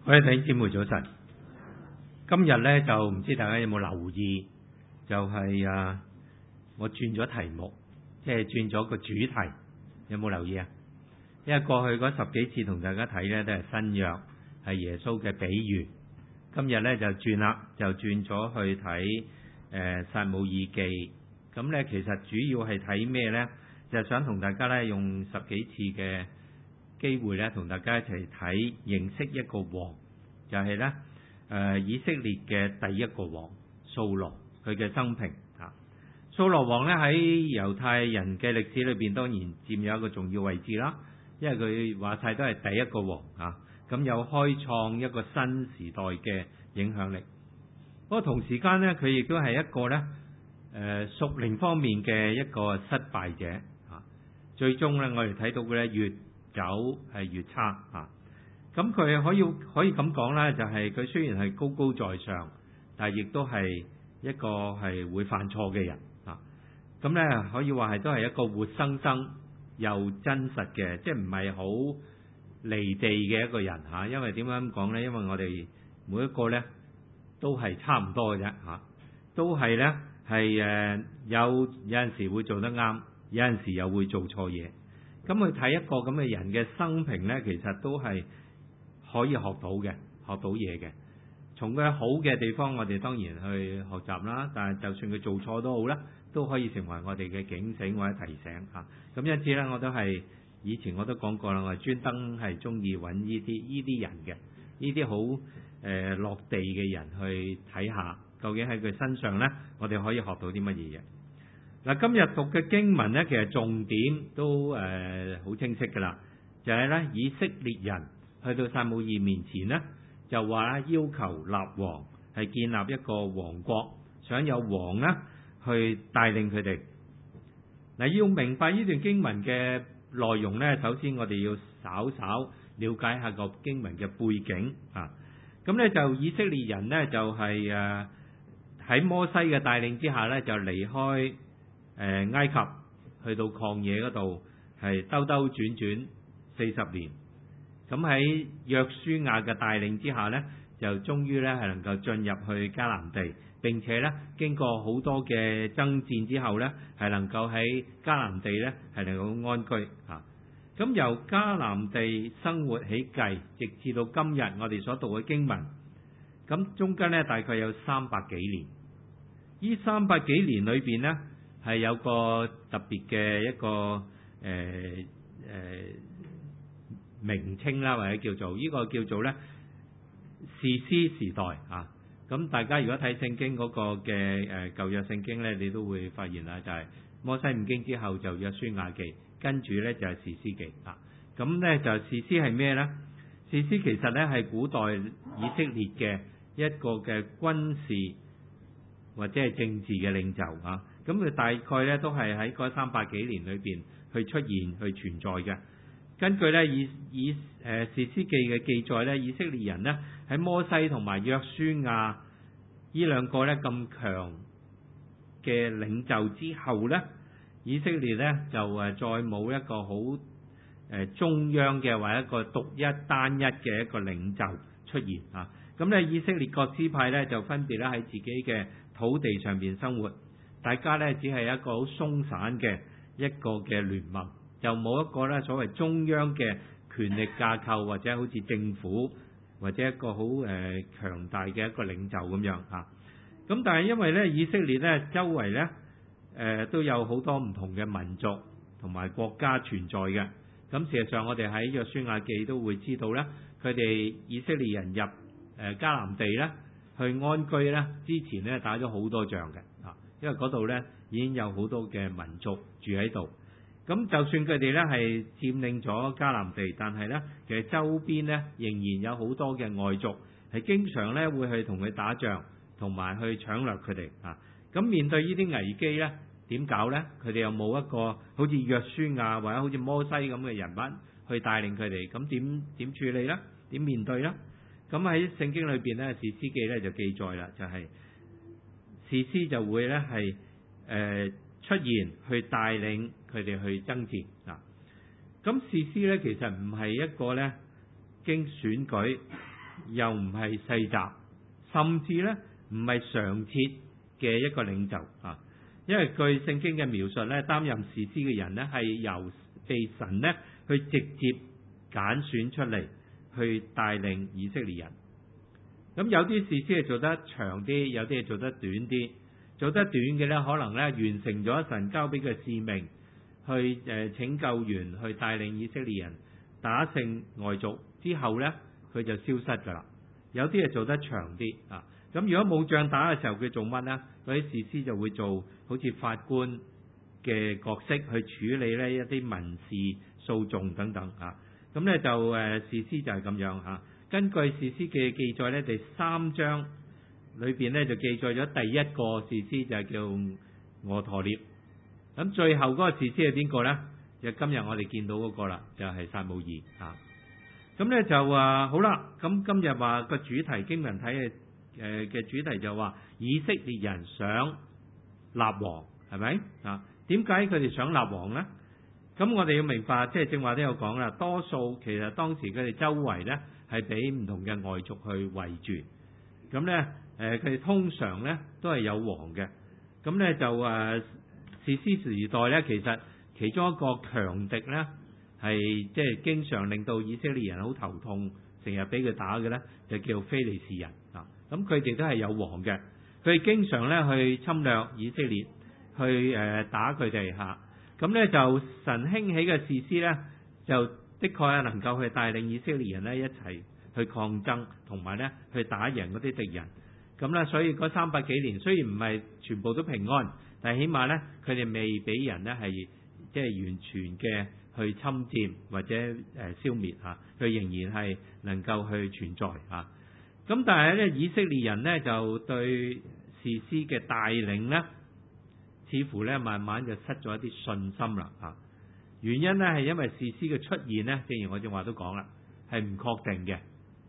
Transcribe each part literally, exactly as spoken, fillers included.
各位弟兄姊妹早晨，今日咧就唔知大家有冇留意，就係、是、啊，我轉咗題目，即係轉咗個主題，有冇留意啊？因為過去嗰十幾次同大家睇咧都係新約，係耶穌嘅比喻。今日咧就轉啦，就轉咗去睇誒撒母耳記。咁咧其實主要係睇咩咧？就係、想同大家咧用十幾次嘅機會咧，同大家一齊睇認識一個王，就係咧誒以色列嘅第一個王掃羅，佢嘅生平啊。掃羅王咧喺猶太人嘅歷史裏邊，當然佔有一個重要位置啦，因為佢話晒都係第一個王啊。咁有開創一個新時代嘅影響力。不過同時間咧，佢亦都係一個咧誒屬靈方面嘅一個失敗者啊。最終咧，我哋睇到嘅咧越走係越差啊！咁佢可以可以咁講啦，就係、是、佢雖然係高高在上，但係亦都係一個係會犯錯嘅人啊！咁咧可以話係都係一個活生生又真實嘅，即係唔係好離地嘅一個人嚇。因為點解咁講咧？因為我哋每一個咧都係差唔多嘅啫嚇，都係咧係誒有有陣時會做得啱，有陣時又會做錯嘢。咁去睇一個咁嘅人嘅生平呢，其實都係可以學到嘅，學到嘢嘅。從佢好嘅地方，我哋當然去學習啦。但係就算佢做錯都好啦，都可以成為我哋嘅警醒或者提醒嚇。咁因此呢，我都係以前我都講過啦，我係專登係中意揾呢啲呢啲人嘅，呢啲好誒落地嘅人去睇下，究竟喺佢身上呢，我哋可以學到啲乜嘢嘢。嗱，今日讀嘅經文咧，其實重點都誒好、呃、清晰噶啦，就係、是、咧以色列人去到撒母耳面前咧，就話咧要求立王，係建立一個王國，想有王咧去帶領佢哋。嗱，要明白呢段經文嘅內容咧，首先我哋要稍稍了解下個經文嘅背景啊。咁咧就以色列人咧就係誒喺摩西嘅帶領之下咧，就離開誒埃及去到曠野嗰度，係兜兜轉轉四十年。咁喺約書亞嘅帶領之下呢，就終於咧係能夠進入去迦南地，並且咧經過好多嘅爭戰之後呢，係能夠喺迦南地呢係能夠安居嚇。咁由迦南地生活起計，直至到今日我哋所讀嘅經文，咁中間呢大概有三百幾年。呢三百幾年裏邊呢，係有個特別嘅一個誒誒、呃呃、名稱啦，或者叫做呢、這個叫做咧士師時代啊。咁大家如果睇聖經嗰個嘅誒舊約聖經咧，你都會發現啦，就係、是、摩西五經之後就約書亞記，跟住咧就係士師記啊。咁咧就士師係咩咧？士師其實咧係古代以色列嘅一個嘅軍事或者係政治嘅領袖啊。咁佢大概咧都係喺嗰三百幾年裏邊去出現去存在嘅。根據咧以以誒士師記嘅記載咧，以色列人呢喺摩西同埋約書亞呢兩個咧咁強嘅領袖之後咧，以色列咧就誒再冇一個好誒中央嘅或者一個獨一單一嘅一個領袖出現啊。咁咧以色列各支派咧就分別咧喺自己嘅土地上邊生活。大家咧只係一個好鬆散嘅一個嘅聯盟，就冇一個咧所謂中央嘅權力架構，或者好似政府或者一個好誒強大嘅一個領袖咁樣嚇。咁但係因為咧以色列咧周圍咧誒、呃、都有好多唔同嘅民族同埋國家存在嘅。咁事實上我哋喺約書亞記都會知道咧，佢哋以色列人入誒迦南地咧去安居咧之前咧打咗好多仗嘅啊。因為嗰度咧已經有好多嘅民族住喺度，咁就算佢哋咧係佔領咗迦南地，但係咧其實周邊咧仍然有好多嘅外族係經常咧會去同佢打仗，同埋去搶掠佢哋啊。咁面對呢啲危機咧，點搞咧？佢哋又冇一個好似約書亞或者好似摩西咁嘅人物去帶領佢哋，咁點點處理咧？點面對咧？咁喺聖經裏邊咧，士師記咧就記載啦，就係、是。士師就會咧係誒出現去帶領佢哋去爭戰嗱。咁士師咧其實唔係一個咧經選舉又唔係世襲，甚至咧唔係常設嘅一個領袖啊。因為據聖經嘅描述咧，擔任士師嘅人咧係由被神咧去直接揀選出嚟去帶領以色列人。咁有啲士師係做得長啲，有啲係做得短啲。做得短嘅咧，可能咧完成咗神交俾嘅使命，去誒拯救完，去帶領以色列人打勝外族之後咧，佢就消失噶啦。有啲係做得長啲啊。咁如果冇仗打嘅時候，佢做乜咧？嗰啲士師就會做好似法官嘅角色，去處理咧一啲民事訴訟等等啊。咁咧就誒士師就係咁樣啊。根據士師嘅記載咧，第三章裏邊咧就記載咗第一個士師就係叫俄陀聶。咁最後嗰個士師係邊個咧？就今日我哋見到嗰個啦，就係撒母耳啊。咁咧就話好啦，咁今日話個主題經文睇嘅誒嘅主題就話以色列人想立王，係咪啊？點解佢哋想立王咧？咁我哋要明白，即係正話都有講啦，多數其實當時佢哋周圍咧係俾唔同嘅外族去圍住，咁咧誒佢哋通常咧都係有王嘅，咁咧就誒士師時代咧，其實其中一個強敵咧係即係經常令到以色列人好頭痛，成日俾佢打嘅咧，就叫非利士人啊。咁佢哋都係有王嘅，佢哋經常咧去侵略以色列，去誒打佢哋嚇。咁咧就神興起嘅士師咧，就的確係能夠去帶領以色列人咧一齊去抗爭，同埋咧去打贏嗰啲敵人。咁咧，所以嗰三百幾年雖然唔係全部都平安，但係起碼咧佢哋未俾人咧係即係完全嘅去侵佔或者誒消滅嚇，佢仍然係能夠去存在嚇。咁但係咧以色列人咧就對士師嘅帶領咧，似乎咧慢慢就失咗一啲信心啦嚇。原因咧係因為士師嘅出現咧，正如我正話都講啦，係唔確定嘅，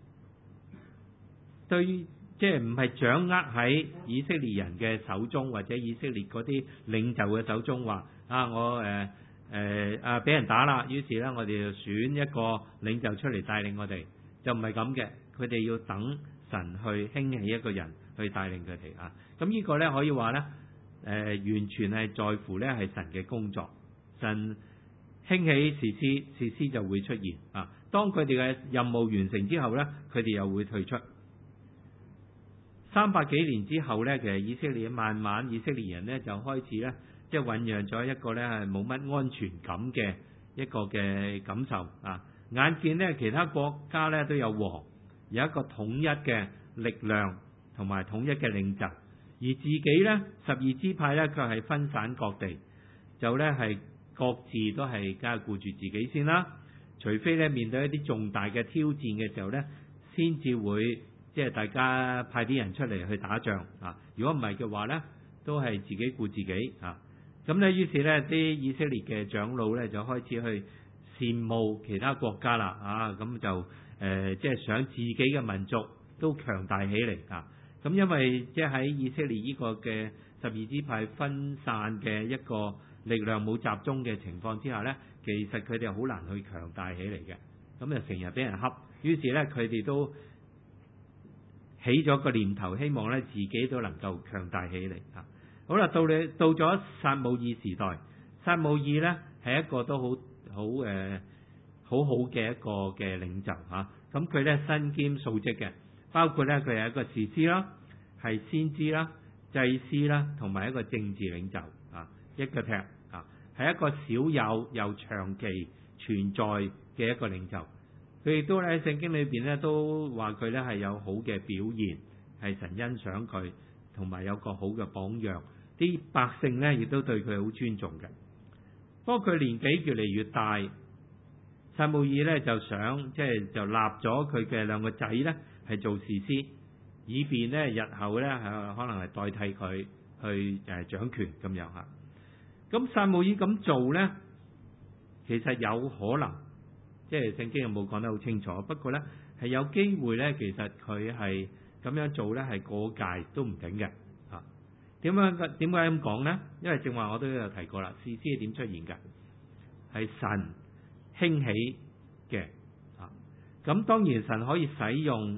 對即係唔係掌握喺以色列人嘅手中，或者以色列嗰啲領袖嘅手中，話啊我誒誒啊俾人打啦，於是咧我哋就選一個領袖出嚟帶領我哋，就唔係咁嘅。佢哋要等神去興起一個人去帶領佢哋啊。咁呢個咧可以話咧誒完全係在乎咧係神嘅工作。神興起士師，士師就會出現啊。當佢哋嘅任務完成之後咧，佢哋又會退出。三百幾年之後咧，其實以色列慢慢以色列人咧就開始咧，即係醖釀咗一個咧係冇乜安全感嘅一個嘅感受啊。眼見咧其他國家咧都有王，有一個統一嘅力量同埋統一嘅領袖，而自己咧十二支派咧卻係分散各地，就咧係各自都係梗係顧住自己先啦。除非咧面對一啲重大嘅挑戰嘅時候咧，先至會即係大家派啲人出嚟去打仗啊。如果唔係嘅話咧，都係自己顧自己啊。咁咧於是咧啲以色列嘅長老咧就開始去羨慕其他國家啦啊。咁就誒、呃、即係想自己嘅民族都強大起嚟啊。咁因為即係喺以色列呢個嘅十二支派分散嘅一個力量冇集中嘅情況之下咧，其實佢哋好難去強大起嚟嘅。咁就成日俾人恰，於是咧佢哋都起咗個念頭，希望咧自己都能夠強大起嚟啊！好啦，到你到咗撒母耳時代，撒母耳咧係一個都好好誒好好嘅一個嘅領袖嚇。咁佢咧身兼數職嘅，包括咧佢係一個士師啦，係先知啦、祭司啦，同埋一個政治領袖啊，一個踢啊，係一個少有又長期存在嘅一個領袖。佢亦都喺聖經裏邊咧，都話佢咧係有好嘅表現，係神欣賞佢，同埋有個好嘅榜樣。啲百姓咧亦都對佢好尊重嘅。不過佢年紀越嚟越大，撒母耳咧就想即係就立咗佢嘅兩個仔咧係做士師，以便咧日後咧係可能係代替佢去誒掌權咁樣嚇。咁撒母耳咁做咧，其實有可能。即係聖經有冇講得好清楚？不過咧係有機會咧，其實佢係咁樣做咧係過界都唔頂嘅嚇。點樣點解咁講咧？因為正話我都有提過啦，士師係點出現嘅？係神興起嘅啊。咁當然神可以使用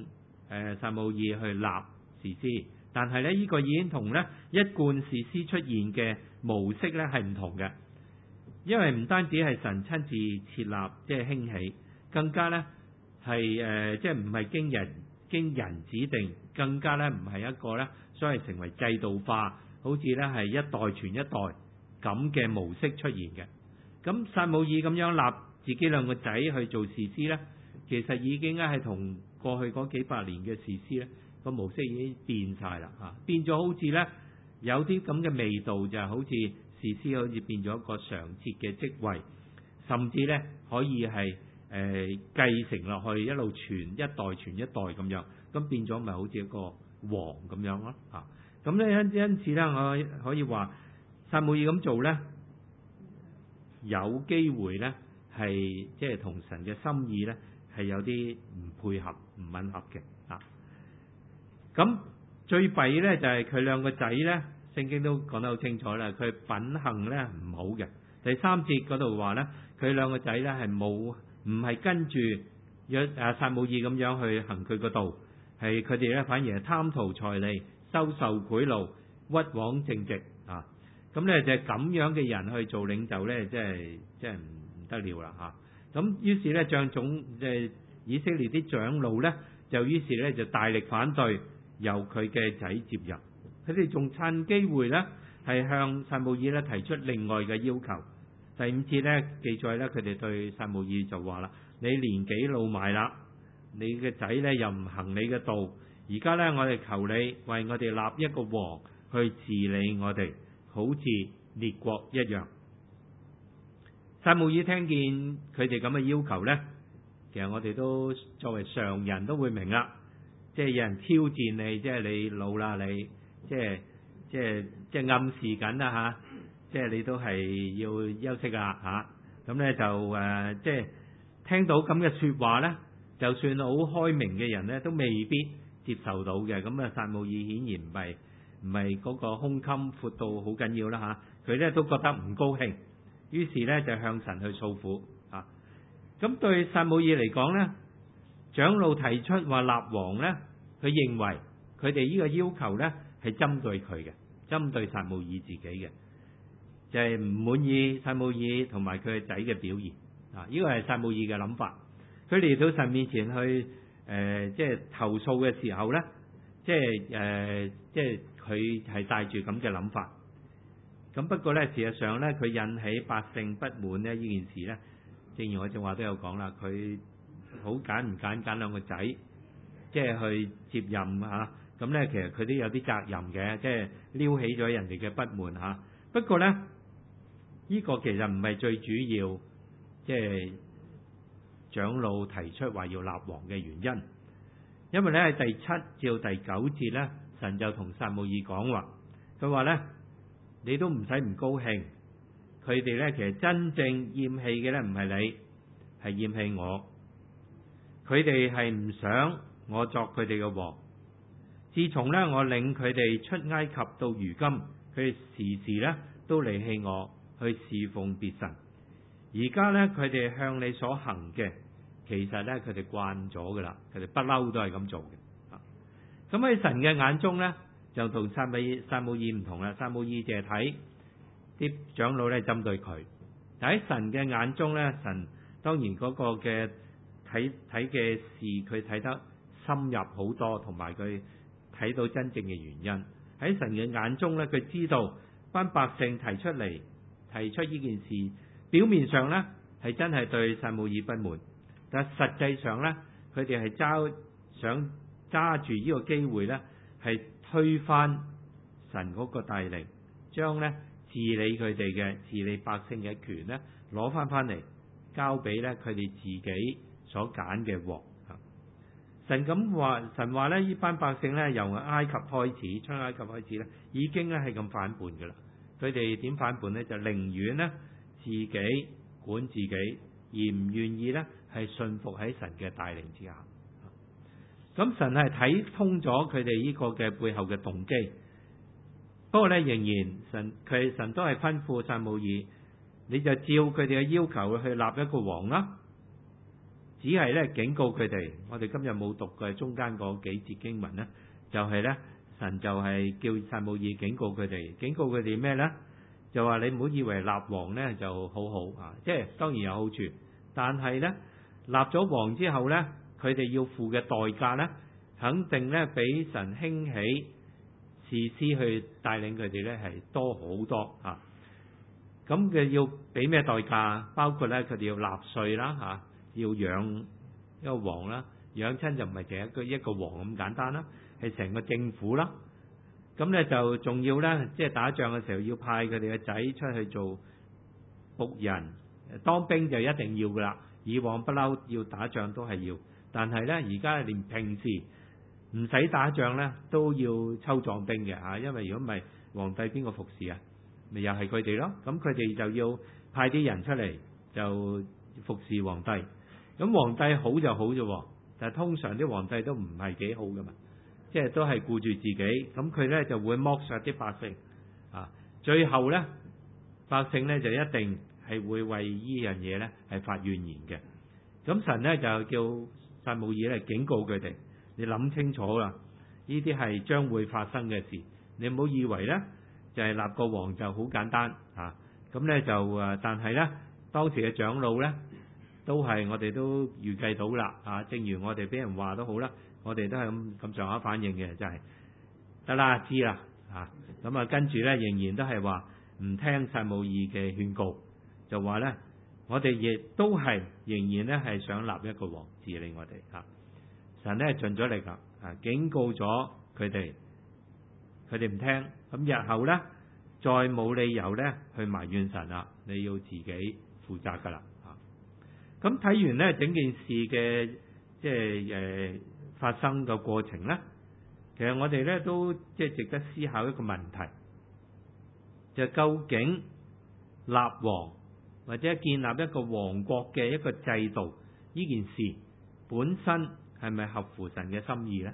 誒撒母耳去立士師，但係咧呢、這個已經同咧一貫士師出現嘅模式咧係唔同嘅，因為唔單止係神親自設立即係興起，更加咧係誒即係唔係經人經人指定，更加咧唔係一個咧所謂成為制度化，好似咧係一代傳一代咁嘅模式出現嘅。咁撒母耳咁樣立自己兩個仔去做士師咧，其實已經咧係同過去嗰幾百年嘅士師咧個模式已經變晒啦嚇，變咗好似咧有啲咁嘅味道，就係好似士師好似變咗一個常設嘅職位，甚至咧可以係誒、呃、繼承落去一路傳一代傳一代咁樣，咁變咗咪好似一個王咁樣咯嚇。咁咧因因此咧，我可以話撒母耳咁做咧，有機會咧係即係同神嘅心意咧係有啲唔配合唔吻合嘅啊。咁最弊咧就係佢兩個仔咧，聖經都講得好清楚啦，佢品行咧唔好嘅。第三節嗰度話咧，佢兩個仔咧係冇唔係跟住約啊撒母耳咁樣去行佢個道，係佢哋咧反而係貪圖財利、收受賄賂、屈枉正直啊。咁咧就係咁樣嘅人去做領袖咧，即係即係唔唔得了啦嚇。咁於是咧，將總即係以色列啲長老咧，就於是咧就大力反對，由佢嘅仔接任。佢哋仲趁機會咧，係向撒母耳咧提出另外嘅要求。第五節咧記載咧，佢哋對撒母耳就話啦：你年紀老邁啦，你嘅仔咧又唔行你嘅道，而家咧我哋求你為我哋立一個王去治理我哋，好似列國一樣。撒母耳聽見佢哋咁嘅要求咧，其實我哋都作為常人都會明啦，即係有人挑戰你，即係你老啦，你即係即係即係暗示緊啦嚇，即係你都係要休息啦嚇。咁咧就誒即係聽到咁嘅説話咧，就算好開明嘅人咧，都未必接受到嘅。咁啊，撒母耳顯然唔係唔係嗰個胸襟闊到好緊要啦嚇，佢咧都覺得唔高興。於是咧就向神去訴苦啊！咁對撒母耳嚟講咧，長老提出話立王咧，佢認為佢哋呢個要求咧係針對佢嘅，針對撒母耳自己嘅，就係唔滿意撒母耳同埋佢嘅仔嘅表現啊！呢個係撒母耳嘅諗法。佢嚟到神面前去誒、呃，即係投訴嘅時候咧，即係誒、呃，即係佢係帶住咁嘅諗法。咁不過咧，事實上咧，佢引起百姓不滿咧，呢件事咧，正如我正話都有講啦，佢好揀唔揀揀兩個仔，即係去接任嚇。咁咧，其實佢都有啲責任嘅，即係撩起咗人哋嘅不滿嚇。不過咧，呢個其實唔係最主要，即係長老提出話要立王嘅原因，因為咧喺第七至到第九節咧，神就同撒母耳講話，佢話咧。你都唔使唔高興，佢哋咧其實真正厭棄嘅咧唔係你，係厭棄我。佢哋係唔想我作佢哋嘅王。自從咧我領佢哋出埃及到如今，佢哋時時咧都離棄我，去侍奉別神。而家咧佢哋向你所行嘅，其實咧佢哋慣咗噶啦，佢哋不嬲都係咁做嘅。咁喺神嘅眼中咧，就同撒母撒母耳唔同啦，撒母耳淨係睇啲長老咧針對佢，但喺神嘅眼中咧，神當然嗰個嘅睇睇嘅事，佢睇得深入好多，同埋佢睇到真正嘅原因。喺神嘅眼中咧，佢知道班百姓提出嚟提出呢件事，表面上咧係真係對撒母耳不滿，但係實際上咧，佢哋係揸想揸住呢個機會咧，係推翻神嗰個帶領，將咧治理佢哋嘅治理百姓嘅權咧攞翻翻嚟，交俾咧佢哋自己所揀嘅王。神咁話，神話咧呢班百姓咧由埃及開始，出埃及開始咧，已經咧係咁反叛噶啦。佢哋點反叛咧？就寧願咧自己管自己，而唔願意咧係信服喺神嘅帶領之下。咁神係睇通咗佢哋呢個嘅背後嘅動機，不過咧仍然神佢神都係吩咐撒母耳，你就照佢哋嘅要求去立一個王啦。 只係咧警告佢哋。我哋今日冇讀嘅中間嗰幾節經文咧，就係咧神就係叫撒母耳警告佢哋，警告佢哋咩咧？就話你唔好以為立王咧就好好啊，即係當然有好處，但係咧立咗王之後咧，佢哋要付嘅代價咧，肯定咧比神興起士師去帶領佢哋咧係多好多啊！咁嘅要俾咩代價？包括咧佢哋要納稅啦嚇，要養一個王啦，養親就唔係淨係一個一個王咁簡單啦，係成個政府啦。咁咧就仲要咧，即係打仗嘅時候要派佢哋嘅仔出去做僕人，當兵就一定要噶啦。以往不嬲要打仗都係要，但係咧而家連平時唔使打仗咧都要抽壯兵嘅嚇，因為如果唔係皇帝邊個服侍啊？咪又係佢哋咯。咁佢哋就要派啲人出嚟就服侍皇帝。咁皇帝好就好啫，但係通常啲皇帝都唔係幾好噶嘛。即係都係顧住自己，咁佢咧就會剝削啲百姓啊！最後咧，百姓咧就一定係會為呢樣嘢咧係發怨言嘅。咁神咧就叫撒母耳咧警告佢哋，你諗清楚啦，呢啲係將會發生嘅事，你唔好以為咧就係立個王就好簡單啊！咁咧就誒，但係咧當時嘅長老咧都係我哋都預計到啦啊！正如我哋俾人話都好啦。我哋都係咁咁上下反應嘅，真係得啦，知啦啊！咁啊，跟住咧仍然都係話唔聽撒母耳嘅勸告，就話咧我哋亦都係仍然咧係想立一個王治理我哋啊！神咧盡咗力啦啊，警告咗佢哋，佢哋唔聽，咁日後咧再冇理由咧去埋怨神啦，你要自己負責噶啦啊！咁睇完咧整件事嘅即係誒。呃發生嘅過程呢，其實我哋咧都即係值得思考一個問題，就究竟立王或者建立一個王國嘅一個制度，呢件事本身係咪合乎神嘅心意呢？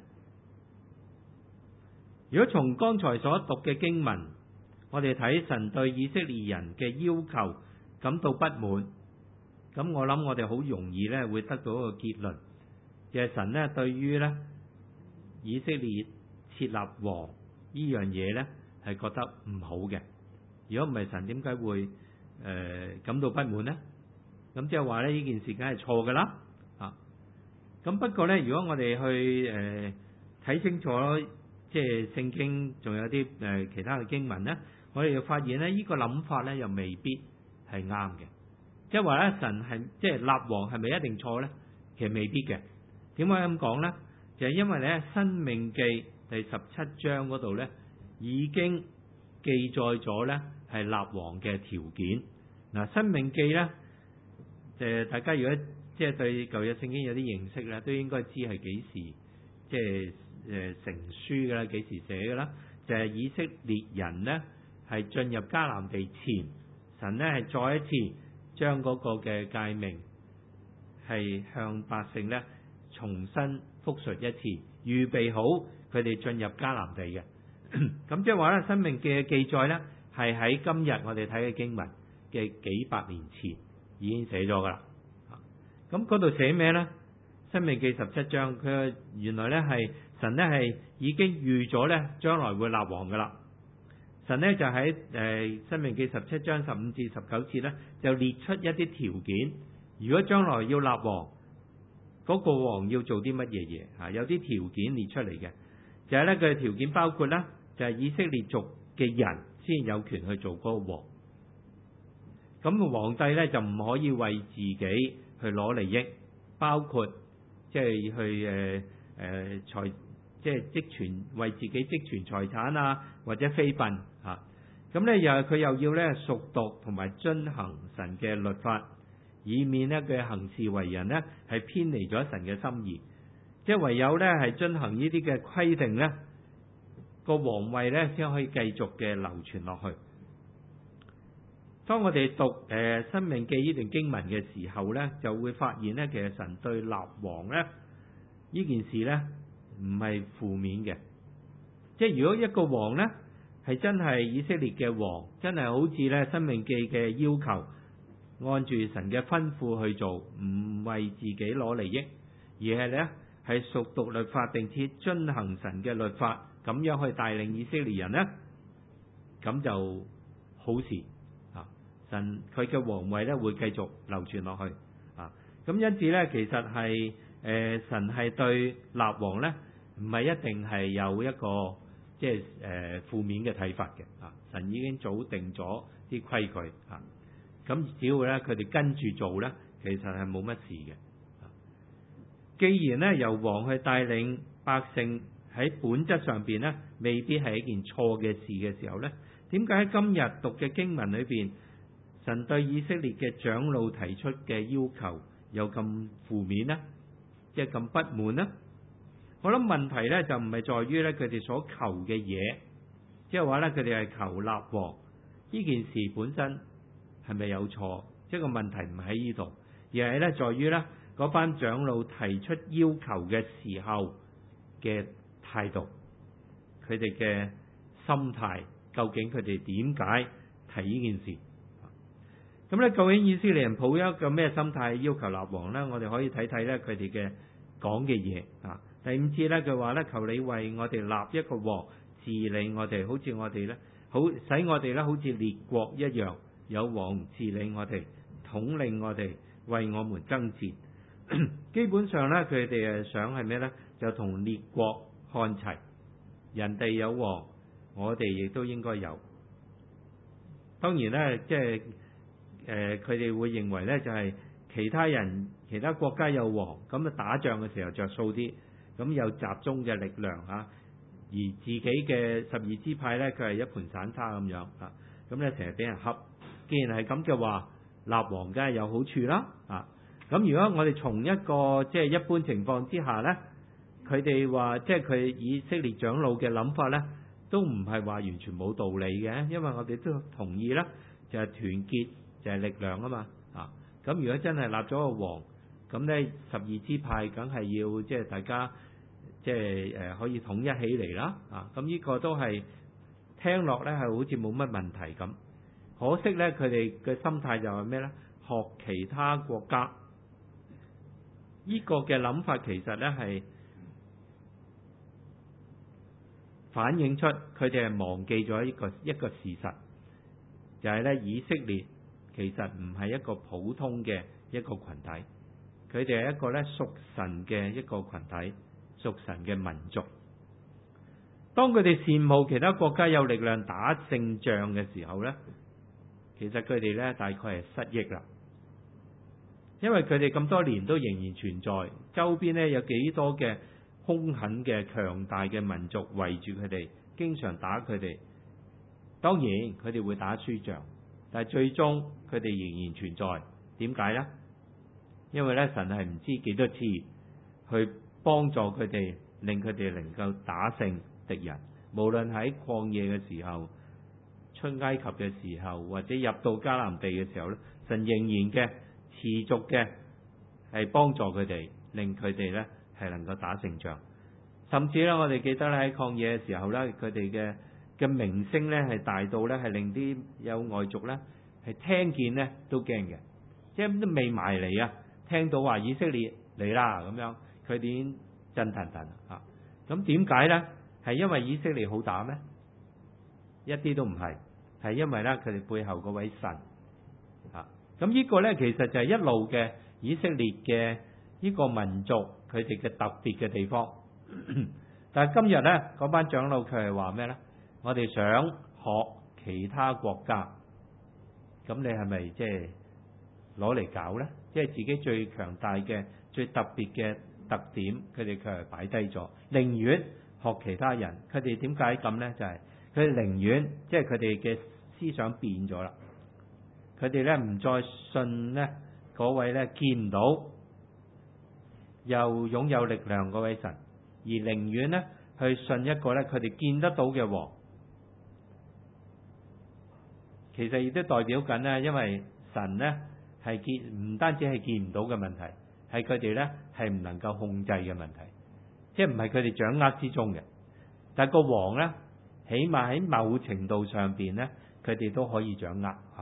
如果從剛才所讀嘅經文，我哋睇神對以色列人嘅要求感到不滿，咁我諗我哋好容易咧會得到一個結論。嘅神咧，對於咧以色列設立王呢樣嘢咧，係覺得唔好嘅。如果唔係神，點解會誒、呃、感到不滿呢？咁即係話咧，呢件事梗係錯㗎啦。啊，咁不過咧，如果我哋去誒睇、呃、清楚，即係聖經仲有啲誒、呃、其他嘅經文咧，我哋又發現咧，呢、這個諗法咧又未必係啱嘅。即係話咧，神係即係立王係咪一定錯咧？其實未必嘅。點解咁講呢？就係、是、因為咧《申命記》第十七章嗰度咧，已經記載咗咧係立王嘅條件。嗱，《申命記》咧，誒大家如果即係對舊約聖經有啲認識咧，都應該知係幾時即係誒成書㗎啦，幾時寫㗎啦？就係、是、以色列人咧係進入迦南地前，神咧係再一次將嗰個嘅誡命係向百姓咧重新復述一次，預備好佢哋進入迦南地嘅。咁即係話咧，《申命記》嘅記載咧，係喺今日我哋睇嘅經文嘅幾百年前已經寫咗噶啦。咁嗰度寫咩咧？《申命記》十七章，佢原來咧係神咧係已經預咗咧將來會立王噶啦。神咧就喺誒《申命記》十七章十五至十九節咧，就列出一啲條件，如果將來要立王，嗰個王要做啲乜嘢嘢啊？有啲條件列出嚟嘅，就係咧佢嘅條件包括咧，就係以色列族嘅人先有權去做嗰個王。咁個皇帝咧就唔可以為自己去攞利益，包括即係去誒誒財，即係積存為自己積存財產啊，或者妃嬪嚇。咁咧又佢又要咧熟讀同埋遵行神嘅律法。以免咧佢行事為人咧係偏離咗神嘅心意，即係唯有咧係遵行呢啲嘅規定咧，個皇位咧先可以繼續嘅流傳落去。當我哋讀誒《申命記》呢段經文嘅時候咧，就會發現咧，其實神對立王咧呢件事咧唔係負面嘅，即係如果一個王咧係真係以色列嘅王，真係好似咧《申命記》嘅要求。 按住神嘅吩咐去做，唔為自己攞利益，而係咧係熟讀律法，並且遵行神嘅律法，咁樣去帶領以色列人呢，咁就好事啊！神佢嘅皇位咧會繼續流傳落去啊！咁因此咧，其實係誒、呃、神係對立王咧，唔係一定係有一個即係誒負面嘅睇法嘅啊！神已經早定咗啲規矩啊！咁只要咧佢哋跟住做咧，其實係冇乜事嘅。既然咧由王去帶領百姓喺本質上邊咧，未必係一件錯嘅事嘅時候咧，點解喺今日讀嘅經文裏邊，神對以色列嘅長老提出嘅要求有咁負面呢？即係咁不滿呢？我諗問題咧就唔係在於咧佢哋所求嘅嘢，即係話咧佢哋係求立王呢件事本身係咪有錯？即係個問題唔喺呢度，而係咧在於咧嗰班長老提出要求嘅時候嘅態度，佢哋嘅心態，究竟佢哋點解提呢件事？咁咧，究竟以色列人抱一個咩心態要求立王咧？我哋可以睇睇咧佢哋嘅講嘅嘢啊。第五節咧，佢話咧，求你為我哋立一個王治理我哋，好似我哋咧，好使我哋咧好似列國一樣，有王治理我哋，統領我哋，為我們爭戰。基本上咧，佢哋誒想係咩咧？就同列國看齊，人哋有王，我哋亦都應該有。當然咧，即係誒，佢哋會認為咧，就係其他人、其他國家有王，咁啊打仗嘅時候着數啲，咁有集中嘅力量嚇，而自己嘅十二支派咧，佢係一盤散沙咁樣啊，咁咧成日俾人恰。既然係咁嘅話，立王梗係有好處啦啊！咁如果我哋從一個即係一般情況之下咧，佢哋話即係佢以色列長老嘅諗法咧，都唔係話完全冇道理嘅，因為我哋都同意啦，就係團結就係力量啊嘛啊！咁如果真係立咗個王，咁咧十二支派梗係要即係大家即係誒可以統一起嚟啦啊！咁呢個都係聽落咧係好似冇乜問題咁，可惜咧佢哋嘅心態就係咩咧？學其他國家。呢個嘅諗法其實咧係反映出佢哋係忘記咗一個一個事實，就係咧以色列其實唔係一個普通嘅一個群體，佢哋係一個咧屬神嘅一個群體，屬神嘅民族。當佢哋羨慕其他國家有力量打勝仗嘅時候咧，其實佢哋咧大概係失憶啦。因為佢哋咁多年都仍然存在，周邊咧有幾多嘅兇狠嘅強大嘅民族圍住佢哋，經常打佢哋。當然佢哋會打輸仗，但係最終佢哋仍然存在。點解呢？因為咧神係唔知幾多次去幫助佢哋，令佢哋能夠打勝敵人。無論喺曠野嘅時候、出埃及嘅時候，或者入到迦南地嘅時候咧，神仍然嘅持續嘅係幫助佢哋，令佢哋咧係能夠打勝仗。甚至咧，我哋記得咧喺曠野嘅時候咧，佢哋嘅嘅名聲咧係大到咧係令啲有外族咧係聽見咧都驚嘅，即係都未埋嚟啊，聽到話以色列嚟啦咁樣，佢哋已經震騰騰啊！咁點解咧？係因為以色列好打咩？一啲都唔係，係因為咧佢哋背後嗰位神啊！咁呢個咧其實就係一路嘅以色列嘅呢個民族佢哋嘅特別嘅地方。但係今日咧嗰班長老佢係話咩咧？我哋想學其他國家，咁你係咪即係攞嚟搞咧？即係自己最強大嘅、最特別嘅特點，佢哋佢係擺低咗，寧願學其他人。佢哋點解咁咧？就係佢哋寧願即係佢哋嘅思想變咗啦。佢哋咧唔再信咧嗰位咧見唔到又擁有力量嗰位神，而寧願咧去信一個咧佢哋見得到嘅王。其實亦都代表緊咧，因為神咧係見唔單止係見唔到嘅問題，係佢哋咧係唔能夠控制嘅問題，即係唔係佢哋掌握之中嘅。但係個王咧，起碼喺某程度上邊咧，佢哋都可以掌握嚇。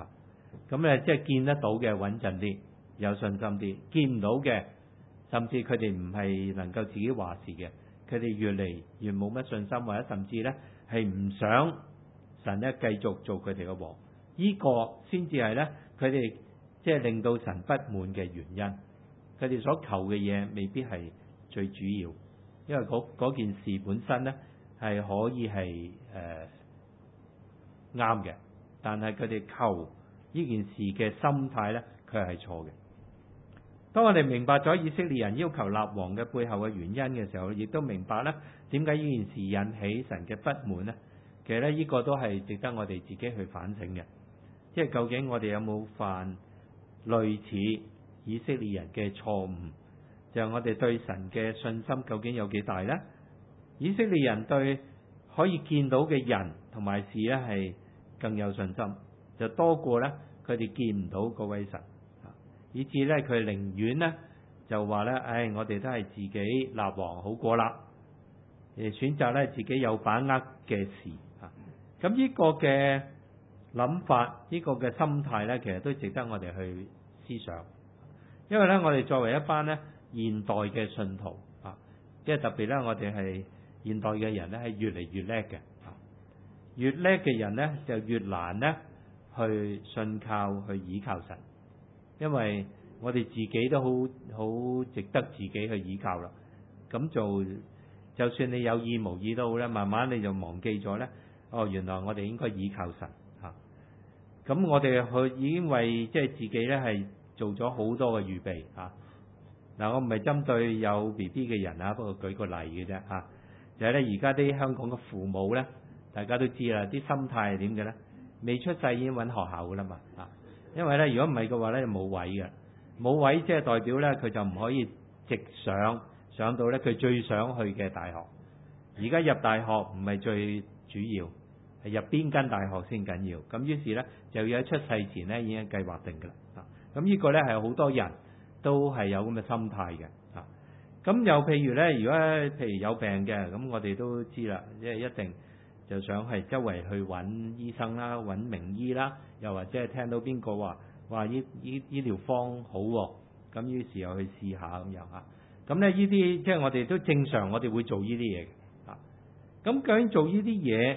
咁咧即係見得到嘅穩陣啲，有信心啲；見唔到嘅，甚至佢哋唔係能夠自己話事嘅，佢哋越嚟越冇乜信心，或者甚至咧係唔想神咧繼續做佢哋嘅王。呢個先至係咧佢哋即係令到神不滿嘅原因。佢哋所求嘅嘢未必係最主要，因為嗰嗰件事本身咧係可以係誒啱嘅，但係佢哋求呢件事嘅心態咧，佢係錯嘅。當我哋明白咗以色列人要求立王嘅背後嘅原因嘅時候，亦都明白咧點解呢件事引起神嘅不滿咧。其實咧呢個都係值得我哋自己去反省嘅，即係究竟我哋有冇犯類似以色列人嘅錯誤？就係我哋對神嘅信心究竟有幾大呢？以色列人對可以見到嘅人同埋事咧係更有信心，就多過咧佢哋見唔到嗰位神，以致咧佢寧願咧就話咧，唉、哎，我哋都係自己立王好過啦，誒選擇咧自己有把握嘅事啊。咁呢個嘅諗法，呢、這個嘅心態咧，其實都值得我哋去思想。因為咧，我哋作為一班咧現代嘅信徒啊，即係特別咧，我哋係現代嘅人咧，係越嚟越叻嘅啊。越叻嘅人咧，就越難咧去信靠、去倚靠神，因為我哋自己都好好值得自己去倚靠啦。咁做，就算你有意無意都好咧，慢慢你就忘記咗咧。哦，原來我哋應該倚靠神嚇。咁我哋去已經為即係自己咧係做咗好多嘅預備嚇。嗱，我唔係針對有 B B 嘅人啊，不過舉個例嘅啫嚇。就係咧，而家啲香港嘅父母咧，大家都知啦，啲心態係點嘅咧？未出世已經揾學校噶啦嘛嚇。因為咧，如果唔係嘅話咧，就冇位嘅，冇位即係代表咧，佢就唔可以直上上到咧佢最想去嘅大學。而家入大學唔係最主要，係入邊間大學先緊要。咁於是咧，就要喺出世前咧已經計劃定噶啦。啊，咁呢個咧係好多人都係有咁嘅心態嘅。啊，咁又譬如咧，如果譬如有病嘅，咁我哋都知啦，即係一定就想係周圍去揾醫生啦，揾名醫啦，又或者係聽到邊個話話醫醫醫療方好喎，咁於是又去試下咁樣嚇。咁咧呢啲即係我哋都正常，我哋會做呢啲嘢嘅。啊，咁究竟做呢啲嘢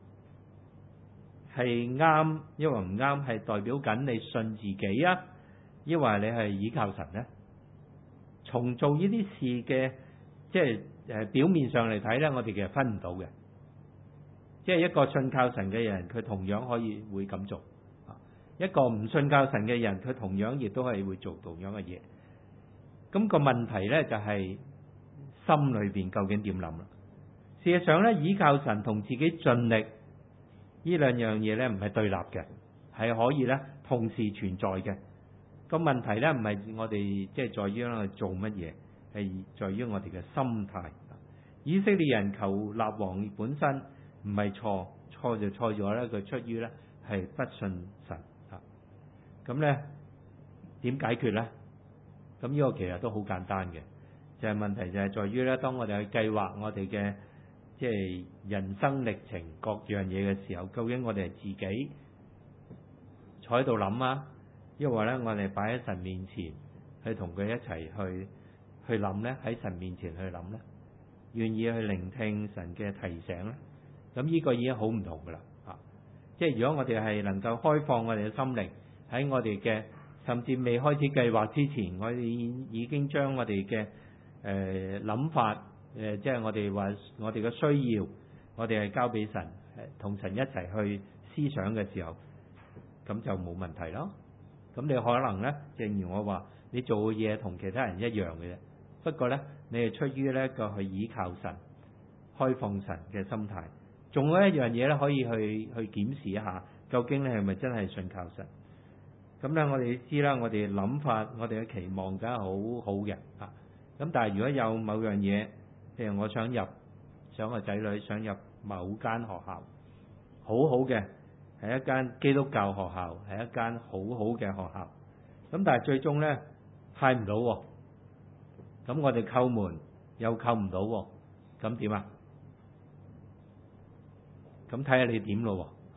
係啱，抑或唔啱？係代表緊你信自己啊，抑或你係倚靠神咧？從做呢啲事嘅即係誒表面上嚟睇咧，我哋其實分唔到嘅。即係一個信靠神嘅人，佢同樣可以會咁做；一個唔信靠神嘅人，佢同樣亦都係會做同樣嘅嘢。咁個問題咧就係心裏邊究竟點諗啦？事實上咧，倚靠神同自己盡力呢兩樣嘢咧，唔係對立嘅，係可以咧同時存在嘅。個問題咧唔係我哋即係在於我哋做乜嘢，係在於我哋嘅心態。以色列人求立王本身唔係錯，錯就錯咗咧，佢出於咧係不信神啊。咁咧點解決咧？咁呢個其實都好簡單嘅，就係問題就係在於咧，當我哋去計劃我哋嘅即係人生歷程各樣嘢嘅時候，究竟我哋係自己坐喺度諗啊，抑或咧我哋擺喺神面前去同佢一齊去去諗咧，喺神面前去諗咧，願意去聆聽神嘅提醒咧，咁呢個已經好唔同噶啦啊！即係如果我哋係能夠開放我哋嘅心靈，喺我哋嘅甚至未開始計劃之前，我哋已經將我哋嘅誒諗法誒、呃，即係我哋話我哋嘅需要，我哋係交俾神，同神一齊去思想嘅時候，咁就冇問題咯。咁你可能咧，正如我話，你做嘅嘢同其他人一樣嘅啫，不過咧，你係出於咧個去倚靠神、開放神嘅心態。仲有一樣嘢咧，可以去去檢視一下，究竟你係咪真係信靠神？咁咧，我哋知啦，我哋諗法，我哋嘅期望梗係好好嘅啊。咁但係如果有某樣嘢，譬如我想入，想個仔女想入某間學校，好好嘅，係一間基督教學校，係一間好好嘅學校。咁但係最終咧派唔到，咁我哋叩門又叩唔到，咁點啊？咁睇下你點咯啊！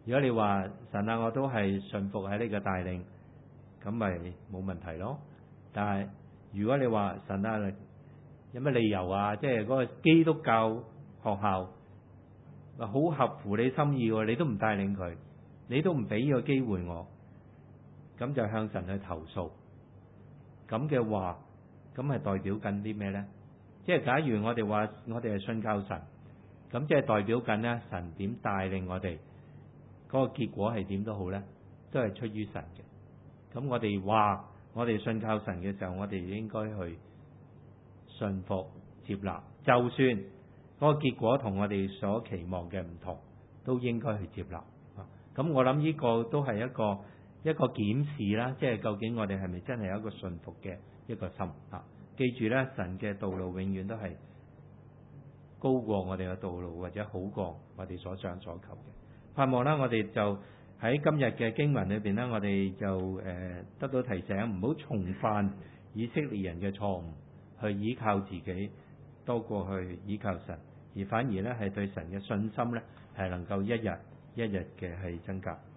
如果你話神啊，我都係信服喺呢個帶領，咁咪冇問題咯。但係如果你話神啊，有乜理由啊？即係嗰個基督教學校好合乎你心意喎，你都唔帶領佢，你都唔俾個機會我，咁就向神去投訴。咁嘅話，咁係代表緊啲咩呢？即係假如我哋話我哋係信靠神，咁即係代表緊呢神點帶領我哋，嗰個結果係點都好呢，都係出於神嘅。咁我哋話我哋信靠神嘅時候，我哋應該去信服接納，就算嗰個結果同我哋所期望嘅唔同，都應該去接納。咁我諗呢個都係一個一個檢視啦，即係究竟我哋係咪真係有一個信服嘅一個心啊？記住咧，神嘅道路永遠都係高過我哋嘅道路，或者好過我哋所想所求嘅。盼望啦，我哋就喺今日嘅經文裏邊咧，我哋就誒得到提醒，唔好重犯以色列人嘅錯誤，去依靠自己多過去依靠神，而反而咧係對神嘅信心咧係能夠一日一日嘅係增加。